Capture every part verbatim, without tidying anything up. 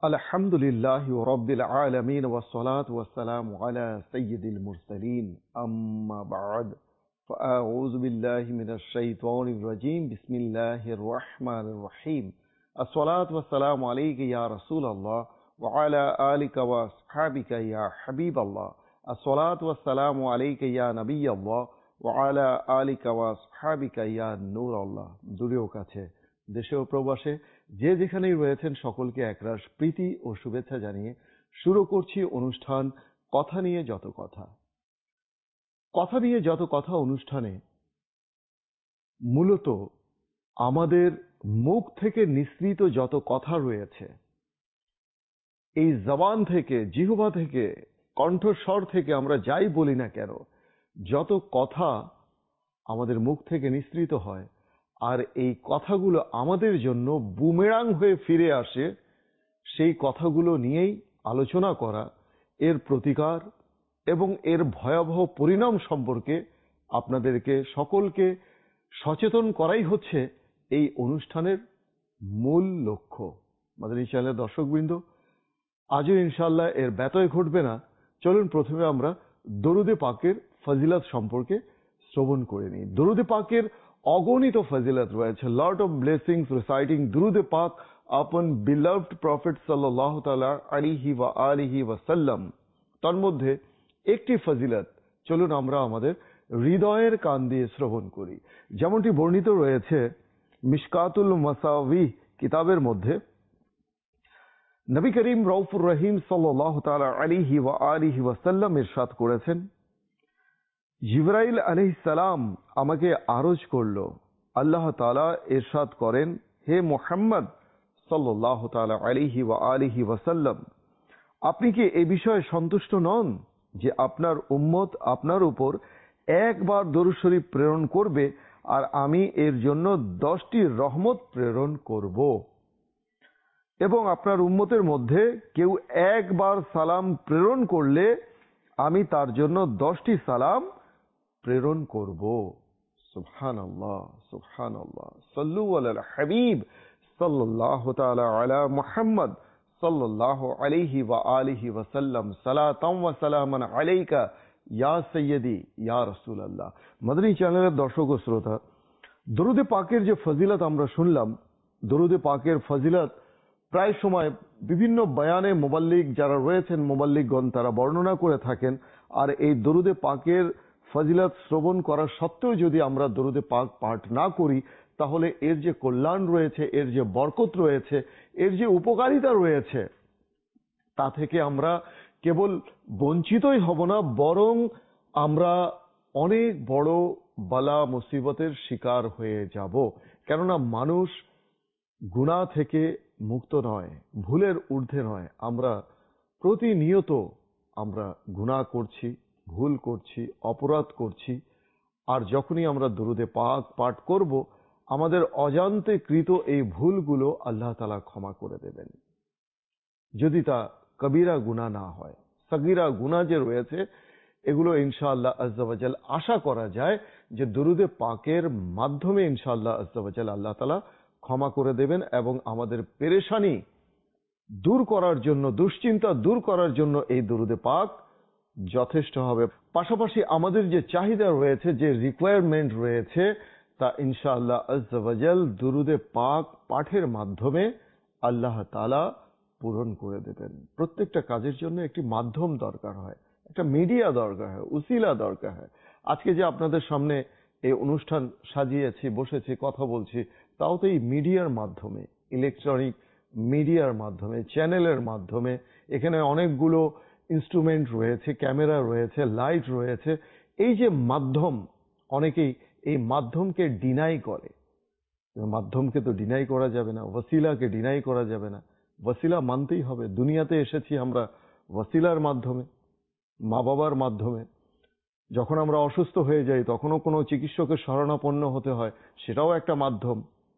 الحمد لله رب العالمين والصلاة والسلام على سيد المرسلين أما بعد فأعوذ بالله من الشيطان الرجيم بسم الله الرحمن الرحيم الصلاة والسلام عليك يا رسول الله وعلى آلك وأصحابك يا حبيب الله الصلاة والسلام عليك يا نبي الله وعلى آلك وأصحابك يا نور الله দূরেও কাছে দেশে ও প্রবাসে যে যেখানেই রয়েছেন সকলকে একরাশ প্রীতি ও শুভেচ্ছা জানিয়ে শুরু করছি অনুষ্ঠান কথা নিয়ে যত কথা। কথা নিয়ে যত কথা অনুষ্ঠানে মূলত আমাদের মুখ থেকে নিঃসৃত যত কথা রয়েছে, এই জবান থেকে, জিহ্বা থেকে, কণ্ঠস্বর থেকে আমরা যাই বলি না কেন, যত কথা আমাদের মুখ থেকে নিঃসৃত হয় আর এই কথাগুলো আমাদের জন্য বুমেরাং হয়ে ফিরে আসে, সেই কথাগুলো নিয়েই আলোচনা করা, এর প্রতিকার এবং এর ভয়াবহ পরিণাম সম্পর্কে আপনাদেরকে সকলকে সচেতন করাই হচ্ছে এই অনুষ্ঠানের মূল লক্ষ্য। মাদানী চ্যানেলের দর্শকবৃন্দ, আজও ইনশাআল্লাহ এর ব্যতয় ঘটবে না। চলুন প্রথমে আমরা দরুদে পাকের ফজিলত সম্পর্কে শ্রবণ করে নিই। দরুদে পাকের অগণিত ফজিলত রয়েছে। লট অফ ব্লেসিংস রিসাইটিং দুরুদে পাক আপন বিলাভড প্রফেট সাল্লাল্লাহু তাআলা আলাইহি ওয়া আলিহি ওয়াসাল্লাম। তার মধ্যে একটি ফজিলত চলুন আমরা আমাদের হৃদয়ের কান দিয়ে শ্রবণ করি। যেমনটি বর্ণিত রয়েছে মিশকাতুল মাসাওয়াবিহ কিতাবের মধ্যে, নবী করিম রউফুর রহিম সাল্লাল্লাহু তাআলা আলাইহি ওয়া আলিহি ওয়াসাল্লাম ইরশাদ করেছেন, জিবরাইল আলাইহিস সালাম আমাকে আরজ করলো, আল্লাহ তাআলা ইরশাদ করেন, হে মুহাম্মদ সাল্লাল্লাহু তাআলা আলাইহি ওয়া আলিহি ওয়াসাল্লাম, আপনি কি এই বিষয়ে সন্তুষ্ট নন যে আপনার উম্মত আপনার উপর একবার দরুদ শরীফ প্রেরণ করবে আর আমি এর জন্য দশটি রহমত প্রেরণ করব, এবং আপনার উম্মতের মধ্যে কেউ একবার সালাম প্রেরণ করলে আমি তার জন্য দশটি সালাম প্রেরণ করব। সুবহানাল্লাহ, সুবহানাল্লাহ। সাল্লু আলাল হাবিব সাল্লাল্লাহু তাআলা আলা মুহাম্মদ সাল্লাল্লাহু আলাইহি ওয়া আলিহি ওয়াসাল্লাম, সালাতাম ওয়া সালামান আলাইকা ইয়া সাইয়্যিদি ইয়া রাসূলুল্লাহ। মাদানী চ্যানেলের দর্শক ও শ্রোতা, দরুদে পাকের যে ফজিলত আমরা শুনলাম, দরুদে পাকের ফজিলত প্রায় সময় বিভিন্ন বয়ানে মুবাল্লিগ যারা রয়েছেন, মুবাল্লিগগণ তারা বর্ণনা করে থাকেন। আর এই দরুদে পাকের ফজিলত শ্রবণ করা সত্ত্বেও যদি আমরা দরুদে পাক পাঠ না করি, তাহলে এর যে কল্যাণ রয়েছে, এর যে বরকত রয়েছে, এর যে উপকারিতা রয়েছে, তা থেকে আমরা কেবল বঞ্চিতই হব না, বরং আমরা অনেক বড় বালা মুসিবতের শিকার হয়ে যাব। কেননা মানুষ গুনাহ থেকে মুক্ত নয়, ভুলের ঊর্ধ্বে নয়। আমরা প্রতিনিয়ত আমরা গুনাহ করছি, ভুল করছি, অপরাধ করছি। আর যখনই আমরা দরুদে পাক পাঠ করব, আমাদের অজান্তে কৃত এই ভুলগুলো আল্লাহ তাআলা ক্ষমা করে দেবেন, যদি তা কবিরা গুনাহ না হয়। সগীরা গুনাহ যে রয়েছে, এগুলো ইনশাআল্লাহ আজ্জা ওয়া জাল আশা করা যায় যে দরুদে পাকের মাধ্যমে ইনশাআল্লাহ আজ্জা ওয়া জাল আল্লাহ তাআলা ক্ষমা করে দেবেন এবং আমাদের পেরেশানি দূর করার জন্য, দুশ্চিন্তা দূর করার জন্য এই দরুদে পাক যথেষ্ট হবে। পাশাপাশি আমাদের যে চাহিদা রয়েছে, যে রিকোয়ারমেন্ট রয়েছে, তা ইনশাআল্লাহ আজ্জা ওয়া জাল দরুদে পাক পাঠের মাধ্যমে আল্লাহ তাআলা পূরণ করে দেবেন। প্রত্যেকটা কাজের জন্য একটি মাধ্যম দরকার হয়, একটা মিডিয়া দরকার হয়, উসিলা দরকার হয়। আজকে যে আপনাদের সামনে এই অনুষ্ঠান সাজিয়েছি, বসেছি, কথা বলছি, তাও তো এই মিডিয়ার মাধ্যমে, ইলেকট্রনিক মিডিয়ার মাধ্যমে, চ্যানেলের মাধ্যমে। এখানে অনেকগুলো ইনস্ট্রুমেন্ট রয়েছে, ক্যামেরা রয়েছে, লাইট রয়েছে। এই যে মাধ্যম, অনেকেই এই মাধ্যমকে ডিনাই করে। মাধ্যমকে তো ডিনাই করা যাবে না, ওয়াসিলাকে ডিনাই করা যাবে না। ওয়াসিলা মানতেই হবে। দুনিয়াতে এসেছি আমরা ওয়াসিলার মাধ্যমে, মা বাবার মাধ্যমে। যখন আমরা অসুস্থ হয়ে যাই, তখনও কোনো চিকিৎসকের শরণাপন্ন হতে হয়, সেটাও একটা মাধ্যম।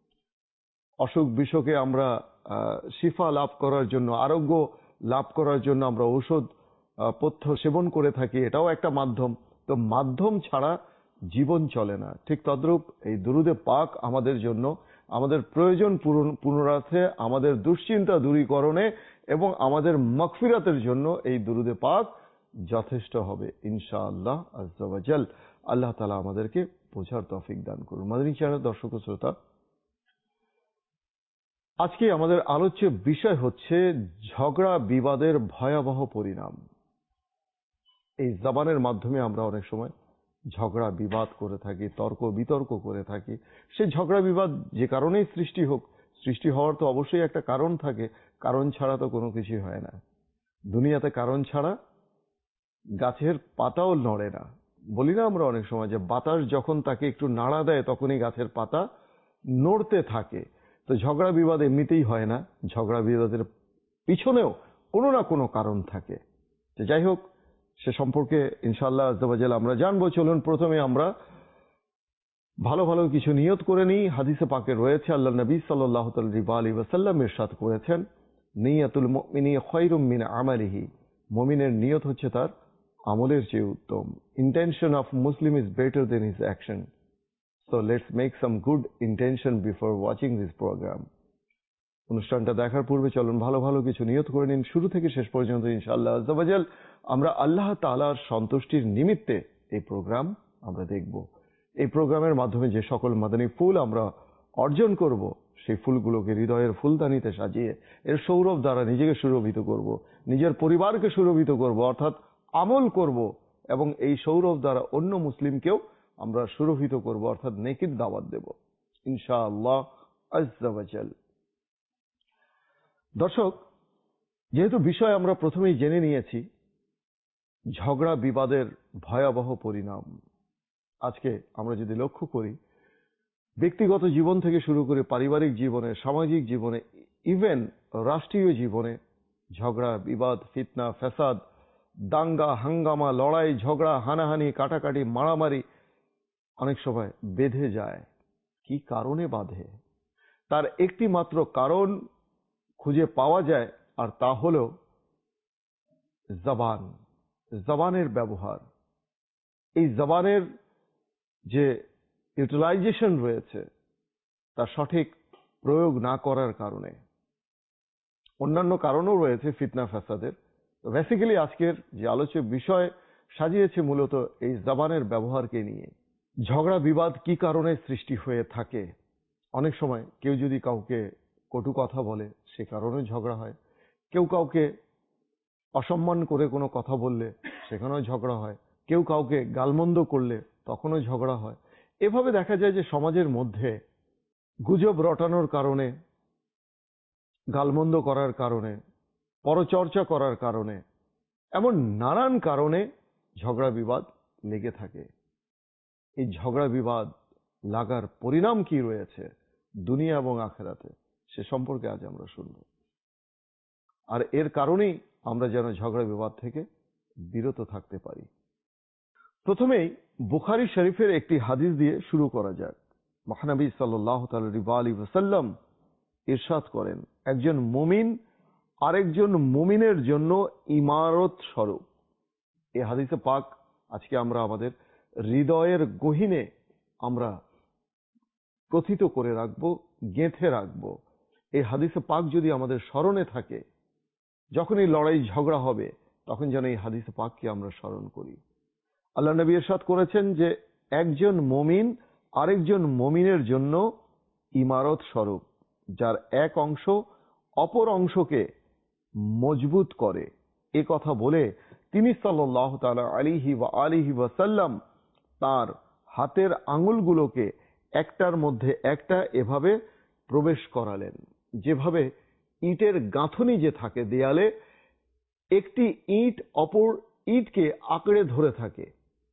অসুখ বিসুখে আমরা শিফা লাভ করার জন্য, আরোগ্য লাভ করার জন্য আমরা ঔষধ পথ্য সেবন করে থাকি, এটাও একটা মাধ্যম। তো মাধ্যম ছাড়া জীবন চলে না। ঠিক তদ্রূপ এই দরুদে পাক আমাদের জন্য আমাদের প্রয়োজন পূরণার্থে, আমাদের দুশ্চিন্তা দূরীকরণে এবং আমাদের মাগফিরাতের জন্য এই দুরুদে পাক যথেষ্ট হবে ইনশাআল্লাহ আজ্জা ওয়া জাল। আল্লাহ তাআলা আমাদেরকে বোঝার তৌফিক দান করুন। মাদানী চ্যানেল দর্শক ও শ্রোতা, আজকে আমাদের আলোচ্য বিষয় হচ্ছে ঝগড়া বিবাদের ভয়াবহ পরিণাম। এই জবানের মাধ্যমে আমরা অনেক সময় ঝগড়া বিবাদ করে থাকি, তর্ক বিতর্ক করে থাকি। সেই ঝগড়া বিবাদ যে কারণেই সৃষ্টি হোক, সৃষ্টি হওয়ার তো অবশ্যই একটা কারণ থাকে, কারণ ছাড়া তো কোনো কিছুই হয় না। দুনিয়াতে কারণ ছাড়া গাছের পাতাও নড়ে না। বলি না আমরা অনেক সময় যে বাতাস যখন তাকে একটু নাড়া দেয় তখনই গাছের পাতা নড়তে থাকে। তো ঝগড়া বিবাদ এমনিতেই হয় না, ঝগড়া বিবাদের পিছনেও কোনো না কোনো কারণ থাকে। তো যাই হোক, সে সম্পর্কে ইনশাআল্লাহ আজ্জা ওয়া জাল আমরা জানবো। চলুন প্রথমে আমরা ভালো ভালো কিছু নিয়ত করে নিই। হাদিসে পাকে রয়েছে, আল্লাহ নবী সাল্লাল্লাহু আলাইহি ওয়াসাল্লাম ইরশাদ করেছেন, নিয়াতুল মুমিনি খায়রুম মিন আমালিহি। মুমিনের নিয়ত হচ্ছে তার আমলের চেয়ে উত্তম। Intention of Muslim is better than his action. So let's make some good intention before watching this program. অনুষ্ঠানটা দেখার পূর্বে চলুন ভালো ভালো কিছু নিয়ত করে নিন। শুরু থেকে শেষ পর্যন্ত ইনশাআল্লাহ আজ্জা ওয়া জাল আমরা আল্লাহ তাআলার সন্তুষ্টির নিমিত্তে এই প্রোগ্রাম আমরা দেখব। এই প্রোগ্রামের মাধ্যমে যে সকল মাদানী ফুল আমরা অর্জন করব, সেই ফুলগুলোকে হৃদয়ের ফুলদানিতে সাজিয়ে এর সৌরভ দ্বারা নিজেকে সুরভিত করব, নিজের পরিবারকে সুরভিত করব, অর্থাৎ আমল করব, এবং এই সৌরভ দ্বারা অন্য মুসলিমকেও আমরা সুরভিত করব, অর্থাৎ নেকির দাওয়াত দেব ইনশাআল্লাহ আজ্জা ওয়া জাল। দর্শক, যেহেতু বিষয় আমরা প্রথমেই জেনে নিয়েছি ঝগড়া বিবাদের ভয়াবহ পরিণাম, আজকে আমরা যদি লক্ষ্য করি ব্যক্তিগত জীবন থেকে শুরু করে পারিবারিক জীবনে, সামাজিক জীবনে, ইভেন রাষ্ট্রীয় জীবনে ঝগড়া বিবাদ, ফিতনা, ফ্যাসাদ, দাঙ্গা হাঙ্গামা, লড়াই ঝগড়া, হানাহানি, কাটাকাটি, মারামারি অনেক সময় বেঁধে যায়। কি কারণে বাঁধে? তার একটি মাত্র কারণ খুঁজে পাওয়া যায়, আর তা হল জবান, জবানের ব্যবহার। এই জবানের যে ইউটিলাইজেশন রয়েছে তার সঠিক প্রয়োগ না করার কারণে। অন্যান্য কারণও রয়েছে ফিতনা ফ্যাসাদের। বেসিক্যালি আজকের যে আলোচ্য বিষয় সাজিয়েছে মূলত এই জবানের ব্যবহারকে নিয়ে। ঝগড়া বিবাদ কি কারণে সৃষ্টি হয়ে থাকে? অনেক সময় কেউ যদি কাউকে কটু কথা বলে সে কারণে ঝগড়া হয়, কেউ কাউকে অসম্মান করে কোনো কথা বললে সেখানেও ঝগড়া হয়, কেউ কাউকে গালমন্দ করলে তখনও ঝগড়া হয়। এভাবে দেখা যায় যে সমাজের মধ্যে গুজব রটানোর কারণে, গালমন্দ করার কারণে, পরচর্চা করার কারণে, এমন নানান কারণে ঝগড়া বিবাদ লেগে থাকে। এই ঝগড়া বিবাদ লাগার পরিণাম কি রয়েছে দুনিয়া এবং আখিরাতে, সে সম্পর্কে আজ আমরা শুনব। আর এর কারণেই আমরা যেন ঝগড়া বিবাদ থেকে বিরত থাকতে পারি। প্রথমেই বুখারী শরীফের একটি হাদিস দিয়ে শুরু করা যাক। মহানবী সাল্লাল্লাহু আলাইহি ওয়াসাল্লাম ইরশাদ করেন, একজন মুমিন আরেকজন মুমিনের জন্য ইমারত স্বরূপ। এই হাদিসে পাক আজকে আমরা আমাদের হৃদয়ের গহীনে আমরা প্রথিত করে রাখবো, গেঁথে রাখবো। এই হাদিসে পাক যদি আমাদের স্মরণে থাকে, যখনই লড়াই ঝগড়া হবে তখন যেন এই হাদিসে পাককে আমরা স্মরণ করি। আল্লাহ নবী ইরশাদ করেছেন যে একজন মুমিন আরেকজন মুমিনের জন্য ইমারত স্বরূপ, যার এক অংশ অপর অংশকে মজবুত করে। এ কথা বলে তিনি সাল্লাল্লাহু তাআলা আলাইহি ওয়া আলিহি ওয়াসাল্লাম তার হাতের আঙুলগুলোকে একটার মধ্যে একটা এভাবে প্রবেশ করালেন, যেভাবে ইটের গাঁথনি যে থাকে দেয়ালে, একটি ইট অপর ইটকে আঁকড়ে ধরে থাকে।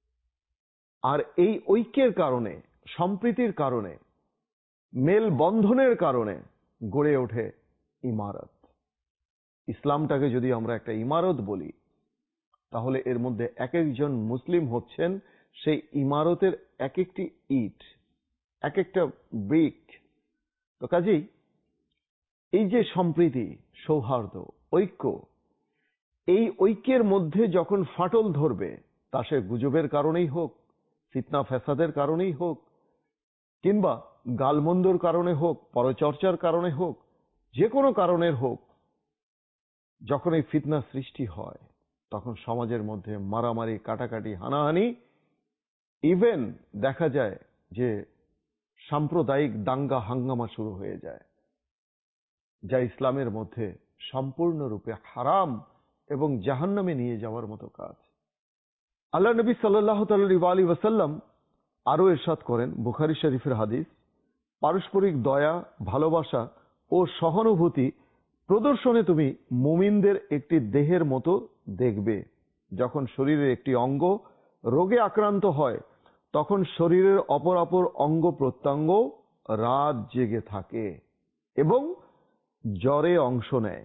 আর এই ঐক্যের কারণে, সম্প্রীতির কারণে, মেল বন্ধনের কারণে গড়ে ওঠে ইমারত। ইসলামটাকে যদি আমরা একটা ইমারত বলি, তাহলে এর মধ্যে এক একজন মুসলিম হচ্ছেন সেই ইমারতের এক একটি ইট, এক একটা ব্রিক। তো কাজেই এই যে সম্প্রীতি, সৌহার্দ্য, ঐক্য, এই ঐক্যের মধ্যে যখন ফাটল ধরবে, তা সে গুজবের কারণেই হোক, ফিতনা ফ্যাসাদের কারণেই হোক, কিংবা গালমন্দর কারণে হোক, পরচর্চার কারণে হোক, যে কোনো কারণের হোক, যখন এই ফিতনা সৃষ্টি হয় তখন সমাজের মধ্যে মারামারি, কাটাকাটি, হানাহানি, ইভেন দেখা যায় যে সাম্প্রদায়িক দাঙ্গা হাঙ্গামা শুরু হয়ে যায়, যা ইসলামের মধ্যে সম্পূর্ণরূপে হারাম এবং জাহান্নামে নিয়ে যাওয়ার মতো কাজ। আল্লাহ নবী সাল্লাল্লাহু আলাইহি ওয়াসাল্লাম আরো ইরশাদ করেন, বুখারী শরীফের হাদিস, পারস্পরিক দয়া, ভালোবাসা ও সহানুভূতি প্রদর্শনে তুমি মুমিনদের একটি দেহের মতো দেখবে। যখন শরীরের একটি অঙ্গ রোগে আক্রান্ত হয় তখন শরীরের অপর অপর অঙ্গ প্রত্যঙ্গ রাত জেগে থাকে এবং জ্বরে অংশ নেয়।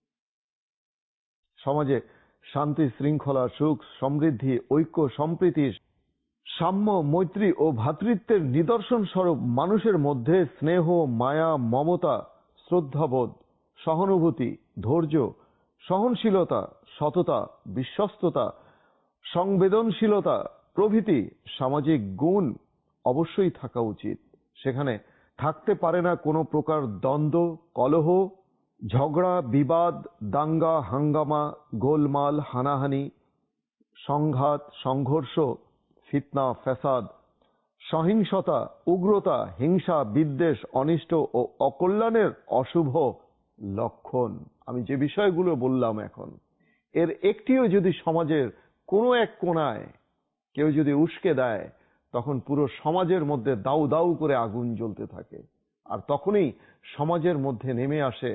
সমাজে শান্তি, শৃঙ্খলা, সুখ, সমৃদ্ধি, ঐক্য, সম্প্রীতি, সাম্য, মৈত্রী ও ভ্রাতৃত্বের নিদর্শন স্বরূপ মানুষের মধ্যে স্নেহ, মায়া, মমতা, শ্রদ্ধাবোধ, সহানুভূতি, ধৈর্য, সহনশীলতা, সততা, বিশ্বস্ততা, সংবেদনশীলতা প্রভৃতি সামাজিক গুণ অবশ্যই থাকা উচিত। সেখানে থাকতে পারে না কোনো প্রকার দ্বন্দ্ব, কলহ, ঝগড়া, বিবাদ, দাঙ্গা, হাঙ্গামা, গোলমাল, হানাহানি, সংঘাত, সংঘর্ষ, ফিতনা, ফ্যাসাদ, সহিংসতা, উগ্রতা, হিংসা, বিদ্বেষ, অনিষ্ট ও অকল্যাণের অশুভ লক্ষণ। আমি যে বিষয়গুলো বললাম এখন, এর একটিও যদি সমাজের কোনো এক কোণায় কেউ যদি উস্কে দেয় তখন পুরো সমাজের মধ্যে দাউ দাউ করে আগুন জ্বলতে থাকে, আর তখনই সমাজের মধ্যে নেমে আসে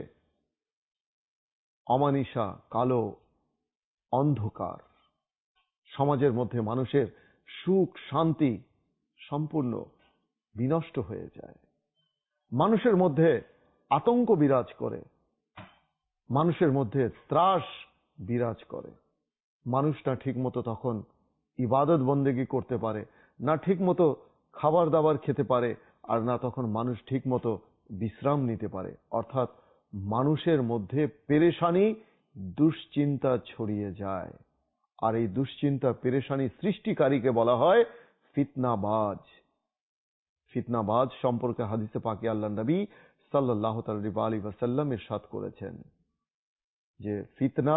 অমানিসা, কালো অন্ধকার। সমাজের মধ্যে মানুষের সুখ, শান্তি সম্পূর্ণ বিনষ্ট হয়ে যায়। মানুষের মধ্যে আতঙ্ক বিরাজ করে, মানুষের মধ্যে ত্রাস বিরাজ করে। মানুষ না ঠিক মতো তখন ইবাদত বন্দেগি করতে পারে, না ঠিক মতো খাবার দাবার খেতে পারে, আর না তখন মানুষ ঠিক মতো বিশ্রাম নিতে পারে। অর্থাৎ মানুষের মধ্যে পেরেশানি, দুশ্চিন্তা ছড়িয়ে যায়। আর এই দুশ্চিন্তা, পেরেশানি সৃষ্টিকারীকে বলা হয় ফিতনাবাজ। ফিতনাবাজ সম্পর্কে হাদিসে পাকে আল্লাহ নবী সাল্লাল্লাহু আলাইহি ওয়াসাল্লাম ইরশাদ করেছেন যে ফিতনা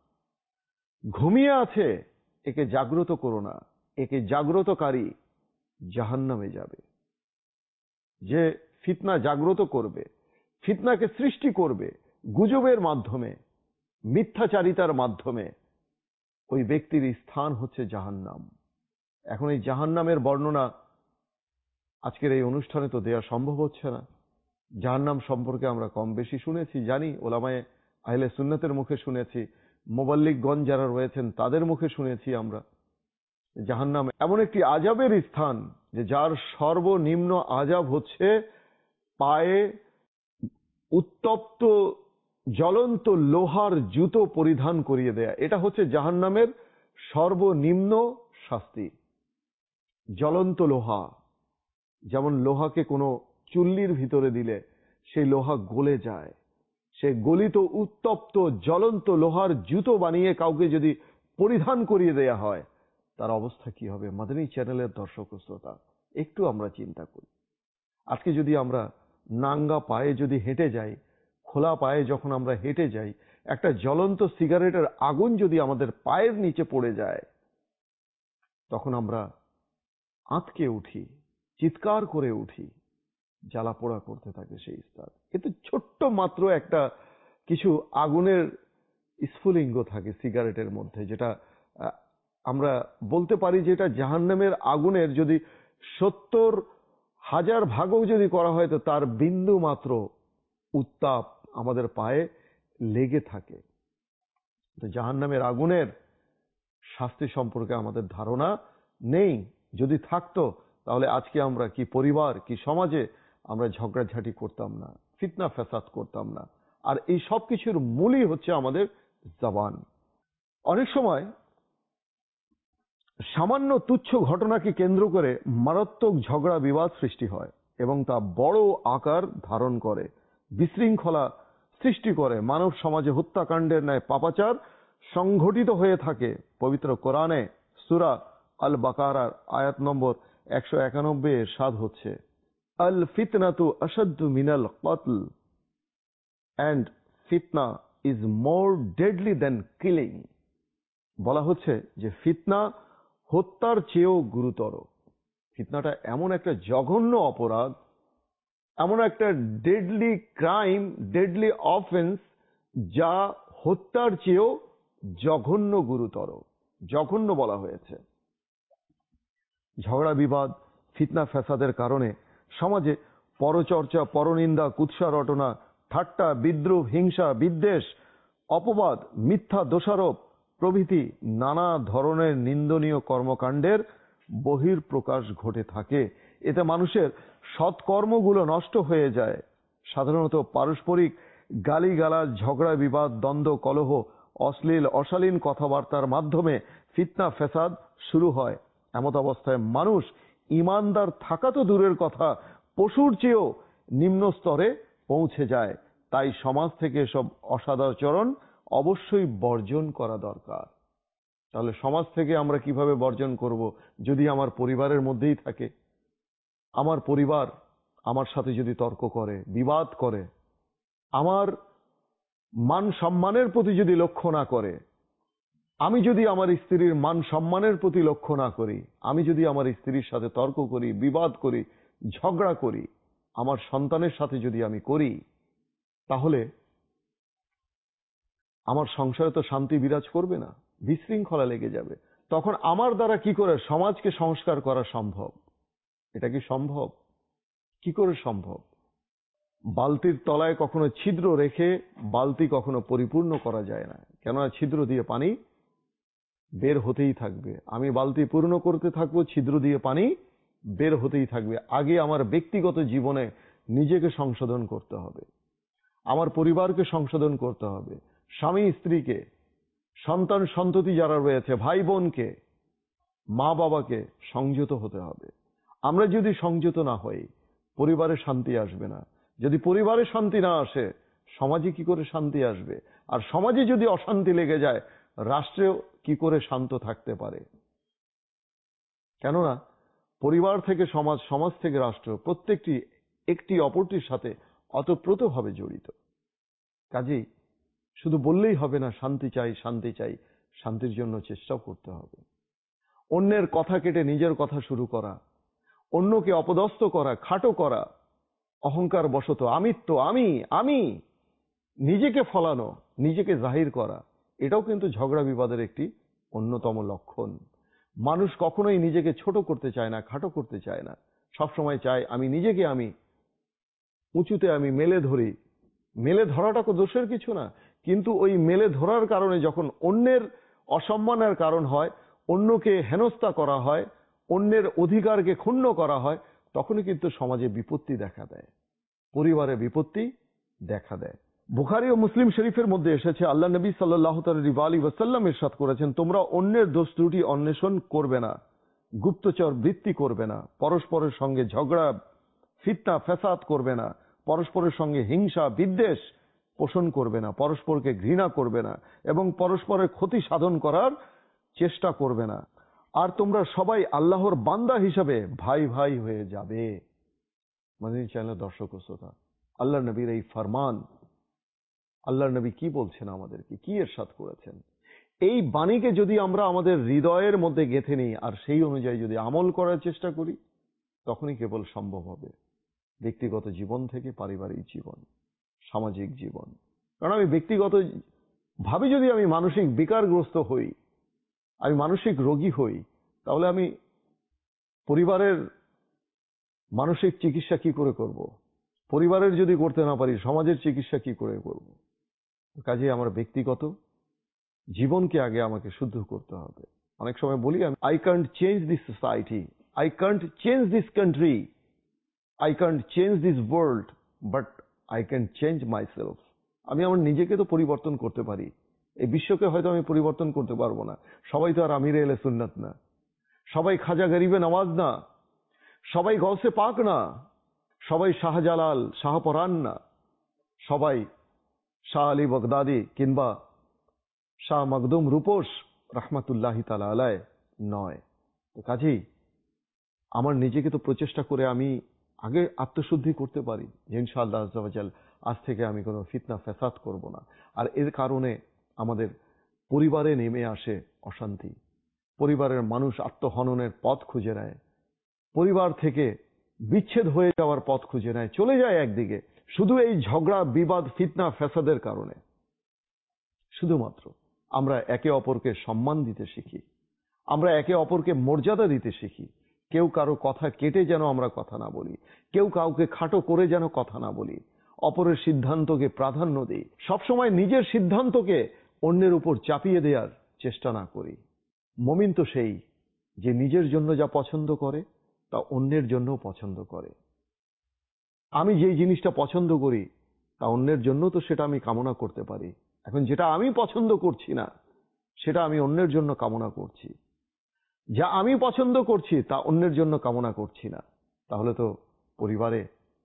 ঘুমিয়ে আছে, একে জাগ্রত করো না, একে জাগ্রতকারী জাহান্নামে যাবে। যে ফিতনা জাগ্রত করবে, ফিতনাকে সৃষ্টি করবে গুজবের মাধ্যমে, মিথ্যাচারিতার মাধ্যমে, ওই ব্যক্তির স্থান হচ্ছে জাহান্নাম। এখন এই জাহান্নামের বর্ণনা আজকের এই অনুষ্ঠানে তো দেওয়া সম্ভব হচ্ছে না। জাহান্নাম সম্পর্কে আমরা কম বেশি শুনেছি, জানি, ওলামায়ে আহলে সুন্নতের মুখে শুনেছি, মুবাল্লিগগণ যারা রয়েছেন তাদের মুখে শুনেছি আমরা। জাহান্নাম এমন একটি আযাবের স্থান যে যার সর্বনিম্ন আযাব হচ্ছে পায়ে উত্তপ্ত জ্বলন্ত লোহার জুতো পরিধান করিয়ে দেয়া। এটা হচ্ছে জাহান্নামের সর্বনিম্ন শাস্তি। জ্বলন্ত লোহা, যেমন লোহাকে কোনো চুল্লির ভিতরে দিলে সেই লোহা গলে যায়, সেই গলিত উত্তপ্ত জ্বলন্ত লোহার জুতো বানিয়ে কাউকে যদি পরিধান করিয়ে দেয়া হয় তার অবস্থা কি হবে? মাদানী চ্যানেলের দর্শক শ্রোতা, একটু আমরা চিন্তা করি। আজকে যদি আমরা নাঙ্গা পায়ে যদি হেঁটে যাই, খোলা পায়ে যখন আমরা হেঁটে যাই, একটা জ্বলন্ত সিগারেটের আগুন যদি আমাদের পায়ের নিচে পড়ে যায় তখন আমরা আঁতকে উঠি, চিৎকার করে উঠি, জ্বালা পোড়া করতে থাকে সেই স্থান। কিন্তু ছোট্ট মাত্র একটা কিছু আগুনের স্ফুলিঙ্গ থাকে সিগারেটের মধ্যে, যেটা আমরা বলতে পারি যে এটা জাহান্নামের আগুনের যদি সত্তর হাজার ভাগও যদি করা হয় তো তার বিন্দু মাত্র উত্তাপ আমাদের পায়ে লেগে থাকে। তো জাহান্নামের আগুনের শাস্তি সম্পর্কে আমাদের ধারণা নেই। যদি থাকতো তাহলে আজকে আমরা কি পরিবার, কি সমাজে আমরা ঝগড়াঝাটি করতাম না, ফিতনা ফ্যাসাদ করতাম না। আর এই সব কিছুর মূলই হচ্ছে আমাদের জবান। অনেক সময় সামান্য তুচ্ছ ঘটনাকে কেন্দ্র করে মারাত্মক ঝগড়া বিবাদ সৃষ্টি হয় এবং তা বড় আকার ধারণ করে, বিশৃঙ্খলা সৃষ্টি করে, মানব সমাজে হত্যাকাণ্ডের ন্যায় পাপাচার সংঘটিত হয়ে থাকে। পবিত্র কোরআনে সূরা আল বাকারার আয়াত নম্বর একশো একানব্বই এর ইরশাদ হচ্ছে আল ফিতনাতু আশাদ্দু মিনাল কতল, অ্যান্ড ফিতনা is more deadly than killing. বলা হচ্ছে যে ফিতনা হত্যার চেয়েও গুরুতর। ফিতনাটা এমন একটা জঘন্য অপরাধ, এমন একটা ডেডলি ক্রাইম, ডেডলি অফেন্স, যা হত্যার চেয়েও জঘন্য গুরুতর। জঘন্য বলা হয়েছে। ঝগড়া বিবাদ, ফিতনা ফ্যাসাদের কারণে সমাজে পরচর্চা, পরনিন্দা, কুৎসা রটনা, ঠাট্টা, বিদ্রুপ, হিংসা, বিদ্বেষ, অপবাদ, মিথ্যা দোষারোপ প্রভৃতি নানা ধরনের নিন্দনীয় কর্মকাণ্ডের বহিঃপ্রকাশ ঘটে থাকে। এতে মানুষের সৎকর্মগুলো নষ্ট হয়ে যায়। সাধারণত পারস্পরিক গালিগালাজ, ঝগড়া বিবাদ, দ্বন্দ্ব, কলহ, অশ্লীল অশালীন কথাবার্তার মাধ্যমে ফিতনা ফ্যাসাদ শুরু হয়। এমত অবস্থায় মানুষ ইমানদার থাকা তো দূরের কথা, পশুর চেয়েও নিম্ন স্তরে পৌঁছে যায়। তাই সমাজ থেকে এসব অসদাচরণ অবশ্যই বর্জন করা দরকার। তাহলে সমাজ থেকে আমরা কিভাবে বর্জন করব? যদি আমার পরিবারের মধ্যেই থাকে, আমার পরিবার আমার সাথে যদি তর্ক করে, বিবাদ করে, আমার মান সম্মানের প্রতি যদি লক্ষ্য না করে, আমি যদি আমার স্ত্রীর মান সম্মানের প্রতি লক্ষ্য না করি, আমি যদি আমার স্ত্রীর সাথে তর্ক করি, বিবাদ করি, ঝগড়া করি, আমার সন্তানের সাথে যদি আমি করি, তাহলে আমার সংসারে তো শান্তি বিরাজ করবে না, বিশৃঙ্খলা লেগে যাবে। তখন আমার দ্বারা কি করে সমাজকে সংস্কার করা সম্ভব? এটা কি সম্ভব? কি করে সম্ভব? বালতির তলায় কখনো ছিদ্র রেখে বালতি কখনো পরিপূর্ণ করা যায় না, কেননা ছিদ্র দিয়ে পানি বের হতেই থাকবে। আমি বালতি পূর্ণ করতে থাকবো, ছিদ্র দিয়ে পানি বের হতেই থাকবে। আগে আমার ব্যক্তিগত জীবনে নিজেকে সংশোধন করতে হবে, আমার পরিবারকে সংশোধন করতে হবে, স্বামী স্ত্রীকে, সন্তান সন্ততি যারা রয়েছে, ভাই বোনকে, মা বাবাকে সংযত হতে হবে। আমরা যদি সংযত না হই, পরিবারে শান্তি আসবে না। যদি পরিবারে শান্তি না আসে, সমাজে কি করে শান্তি আসবে? আর সমাজে যদি অশান্তি লেগে যায়, রাষ্ট্রেও কি করে শান্ত থাকতে পারে? কেননা পরিবার থেকে সমাজ, সমাজ থেকে রাষ্ট্র, প্রত্যেকটি একটি অপরটির সাথে অতপ্রতভাবে জড়িত। কাজেই শুধু বললেই হবে না শান্তি চাই, শান্তি চাই, শান্তির জন্য চেষ্টাও করতে হবে। অন্যের কথা কেটে নিজের কথা শুরু করা, অন্যকে অপদস্থ করা, খাটো করা, অহংকার বশত আমিত্ব, আমি আমি নিজেকে ফলানো, নিজেকে জাহির করা, এটাও কিন্তু ঝগড়া বিবাদের একটি অন্যতম লক্ষণ। মানুষ কখনোই নিজেকে ছোট করতে চায় না, খাটো করতে চায় না, সবসময় চায় আমি নিজেকে আমি উঁচুতে আমি মেলে ধরি। মেলে ধরাটা তো দোষের কিছু না, কিন্তু ওই মেলে ধরার কারণে যখন অন্যের অসম্মানের কারণ হয়, অন্যকে হেনস্থা করা হয়, অন্যের অধিকারকে ক্ষুণ্ণ করা হয়, তখনই কিন্তু সমাজে বিপত্তি দেখা দেয়, পরিবারে বিপত্তি দেখা দেয়। বুখারী ও মুসলিম শরীফের মধ্যে এসেছে, আল্লাহ নবী সাল্লাল্লাহু আলাইহি ওয়াসাল্লাম ইরশাদ করেছেন, তোমরা অন্যের দোষ ত্রুটি অন্বেষণ করবে না, গুপ্তচর বৃত্তি করবে না, পরস্পরের সঙ্গে ঝগড়া ফিতনা ফ্যাসাদ করবে না, পরস্পরের সঙ্গে হিংসা বিদ্বেষ পোষণ করবে না, পরস্পরকে ঘৃণা করবে না এবং পরস্পরের ক্ষতি সাধন করার চেষ্টা করবে না। আর তোমরা সবাই আল্লাহর বান্দা হিসাবে ভাই ভাই হয়ে যাবে। মাদানী চ্যানেলের দর্শক ও শ্রোতা, আল্লাহ নবীর এই ফরমান, আল্লাহর নবী কি বলছেন আমাদেরকে, কি ইরশাদ করেছেন, এই বাণীকে যদি আমরা আমাদের হৃদয়ের মধ্যে গেঁথে নিই আর সেই অনুযায়ী যদি আমল করার চেষ্টা করি, তখনই কেবল সম্ভব হবে ব্যক্তিগত জীবন থেকে পারিবারিক জীবন, সামাজিক জীবন। কারণ আমি ব্যক্তিগত ভাবে যদি আমি মানসিক বিকারগ্রস্ত হই, আমি মানসিক রোগী হই, তাহলে আমি পরিবারের মানসিক চিকিৎসা কি করে করব? পরিবারের যদি করতে না পারি, সমাজের চিকিৎসা কি করে করব? কাজে আমার ব্যক্তিগত জীবনকে আগে আমাকে শুদ্ধ করতে হবে। অনেক সময় বলি আমি, I can't change this society, I can't change this country, I can't change this world, but I can change my self. আমি আমার নিজেকে তো পরিবর্তন করতে পারি, এই বিশ্বকে হয়তো আমি পরিবর্তন করতে পারবো না। সবাই তো আর আমিরে এলে সুন্নাত না, সবাই খাজা গরিবে নওয়াজ না, সবাই গৌসে পাক না, সবাই শাহজালাল শাহপরান না, সবাই শাহ আলী বগদাদি কিংবা শাহ মখদুম রূপোশ রহমাতুল্লাহি তাআলা আলাইহি নয়। তো কাজেই আমার নিজেকে তো প্রচেষ্টা করে আমি আগে আত্মশুদ্ধি করতে পারি যে ইনশাআল্লাহ আজ্জা ওয়া জাল আজ থেকে আমি কোনো ফিতনা ফ্যাসাদ করব না। আর এর কারণে আমাদের পরিবারে নেমে আসে অশান্তি, পরিবারের মানুষ আত্মহননের পথ খুঁজে নেয়, পরিবার থেকে বিচ্ছেদ হয়ে যাওয়ার পথ খুঁজে নেয়, চলে যায় একদিকে, শুধু এই ঝগড়া বিবাদ ফিতনা ফ্যাসাদের কারণে। শুধুমাত্র আমরা একে অপরকে সম্মান দিতে শিখি, আমরা একে অপরকে মর্যাদা দিতে শিখি। কেউ কারো কথা কেটে যেন আমরা কথা না বলি, কেউ কাউকে খাটো করে যেন কথা না বলি, অপরের সিদ্ধান্তকে প্রাধান্য দিই, সবসময় নিজের সিদ্ধান্তকে অন্যের উপর চাপিয়ে দেওয়ার চেষ্টা না করি। মুমিন তো সেই যে নিজের জন্য যা পছন্দ করে তা অন্যের জন্যও পছন্দ করে। আমি যেই জিনিসটা পছন্দ করি তা অন্যের জন্য তো সেটা আমি কামনা করতে পারি। এখন যেটা আমি পছন্দ করছি না সেটা আমি অন্যের জন্য কামনা করছি, যা আমি পছন্দ করছি তা অন্যের জন্য কামনা করছি না, তাহলে তো পরিবারে,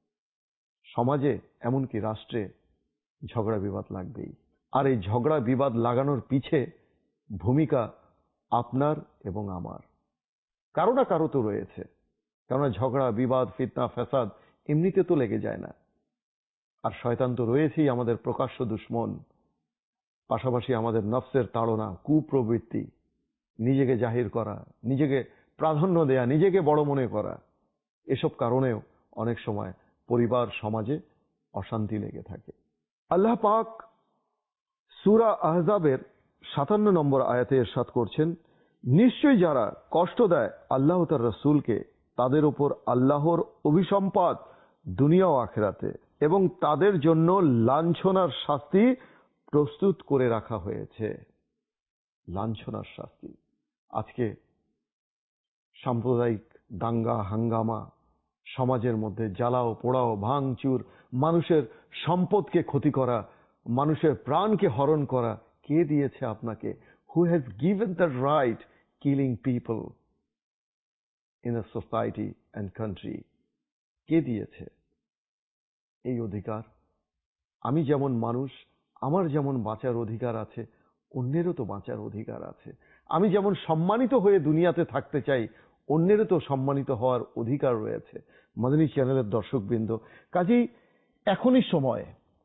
সমাজে, এমনকি রাষ্ট্রে ঝগড়া বিবাদ লাগবেই। আর এই ঝগড়া বিবাদ লাগানোর পিছে ভূমিকা আপনার এবং আমার, কারো না কারো তো রয়েছে। কেননা ঝগড়া বিবাদ ফিতনা ফ্যাসাদ এমনিতে তো লেগে যায় না। আর শয়তান তো রয়েছেই আমাদের প্রকাশ্য দুশ্মন, পাশাপাশি আমাদের নফসের তাড়না, কুপ্রবৃত্তি, নিজেকে জাহির করা, নিজেকে প্রাধান্য দেয়া, নিজেকে বড় মনে করা, এসব কারণেও অনেক সময় পরিবার সমাজে অশান্তি লেগে থাকে। আল্লাহ পাক সূরা আহজাবের সাতান্ন নম্বর আয়াতে ইরশাদ করছেন, নিশ্চয়ই যারা কষ্ট দেয় আল্লাহ ও তার রাসূলকে তাদের উপর আল্লাহর অভিসম্পাত দুনিয়া ও আখিরাতে, এবং তাদের জন্য লাঞ্ছনার শাস্তি প্রস্তুত করে রাখা হয়েছে। লাঞ্ছনার শাস্তি। আজকে সাম্প্রদায়িক দাঙ্গা হাঙ্গামা, সমাজের মধ্যে জ্বালাও পোড়াও ভাঙচুর, মানুষের সম্পদকে ক্ষতি করা, মানুষের প্রাণকে হরণ করা কে দিয়েছে আপনাকে? Who has given the right killing people in a society and country? কে দিয়েছে এই অধিকার? আমি যেমন মানুষ, আমার যেমন বাঁচার অধিকার আছে, অন্যেরও তো বাঁচার অধিকার আছে। আমি যেমন সম্মানিত হয়ে দুনিয়াতে থাকতে চাই, অন্যেরও তো সম্মানিত হওয়ার অধিকার রয়েছে। মাদানী চ্যানেলের দর্শকবৃন্দ, কাজেই এখনই সময়,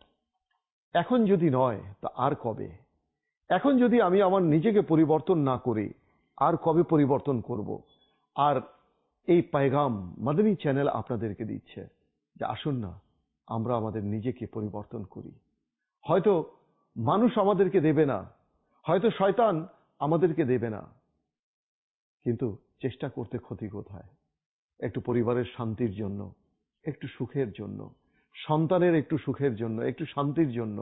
এখন যদি নয় তা আর কবে? এখন যদি আমি আমার নিজেকে পরিবর্তন না করি আর কবে পরিবর্তন করব? আর এই পায়গাম মাদানী চ্যানেল আপনাদেরকে দিচ্ছে যে আসুন না আমরা আমাদের নিজেকে পরিবর্তন করি। হয়তো মানুষ আমাদেরকে দেবে না, হয়তো শয়তান আমাদেরকে দেবে না, কিন্তু চেষ্টা করতে ক্ষতি কোথায়? একটু পরিবারের শান্তির জন্য, একটু সুখের জন্য, সন্তানের একটু সুখের জন্য, একটু শান্তির জন্য,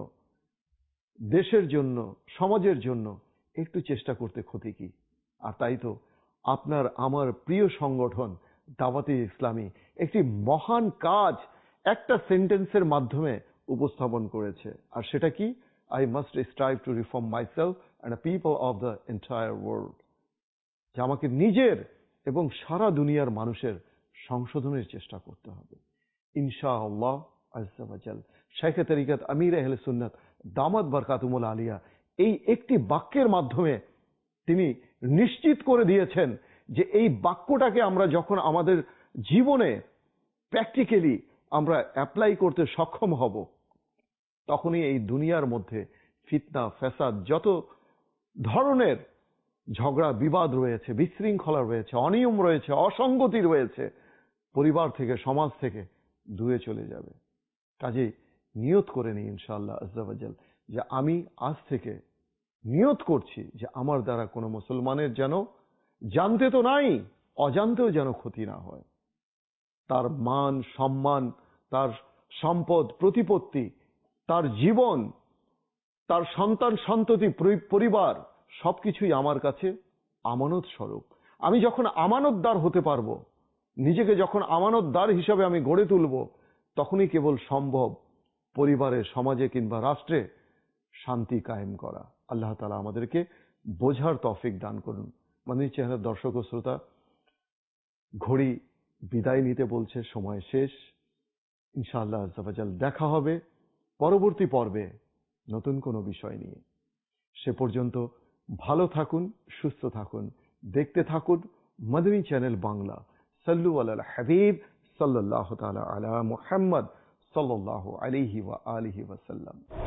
দেশের জন্য, সমাজের জন্য একটু চেষ্টা করতে ক্ষতি কি? আর তাই তো আপনার আমার প্রিয় সংগঠন দাওয়াতে ইসলামী একটি মহান কাজ একটা সেন্টেন্সের মাধ্যমে উপস্থাপন করেছে। আর সেটা কি? I must strive to reform myself and the people of the entire world. যে আমাকে নিজের এবং সারা দুনিয়ার মানুষের সংশোধনের চেষ্টা করতে হবে ইনশাআল্লাহ আজ্জা ওয়া জাল। শাইখে তরিকত আমির আহলে সুন্নাত দামাত বরকাতুমুল আলিয়া এই একটি বাক্যের মাধ্যমে তিনি নিশ্চিত করে দিয়েছেন যে এই বাক্যটাকে আমরা যখন আমাদের জীবনে প্র্যাকটিক্যালি আমরা অ্যাপ্লাই করতে সক্ষম হব, তখনই এই দুনিয়ার মধ্যে ফিতনা ফ্যাসাদ, যত ধরনের ঝগড়া বিবাদ রয়েছে, বিশৃঙ্খলা রয়েছে, অনিয়ম রয়েছে, অসঙ্গতি রয়েছে, পরিবার থেকে সমাজ থেকে দূরে চলে যাবে। কাজেই নিয়ত করে নিই ইনশাআল্লাহ আজ্জা ওয়া জাল যে আমি আজ থেকে নিয়ত করছি যে আমার দ্বারা কোনো মুসলমানের যেন জানতে তো নাই অজান্তেও যেন ক্ষতি না হয়। তার মান সম্মান, তার সম্পদ প্রতিপত্তি, তার জীবন, তার সন্তান সন্ততি পরিবার সবকিছুই আমার কাছে আমানত স্বরূপ। আমি যখন আমানতদার হতে পারবো, নিজেকে যখন আমানতদার হিসাবে আমি গড়ে তুলব, তখনই কেবল সম্ভব পরিবারে, সমাজে কিংবা রাষ্ট্রে শান্তি কায়েম করা। আল্লাহ তাআলা আমাদেরকে বোঝার তৌফিক দান করুন। মাদানী চ্যানেলের দর্শক ও শ্রোতা, ঘড়ি বিদায় নিতে বলছে, সময় শেষ। ইনশাআল্লাহ আজ্জা ওয়া জাল দেখা হবে পরবর্তী পর্বে নতুন কোনো বিষয় নিয়ে। সে পর্যন্ত ভালো থাকুন, সুস্থ থাকুন, দেখতে থাকুন মাদানী চ্যানেল বাংলা। সাল্লু আলাল হাবিব सल्लल्लाहु ताला अला मुहम्मद सल्लल्लाहु अलैहि व आलिहि वसल्लम।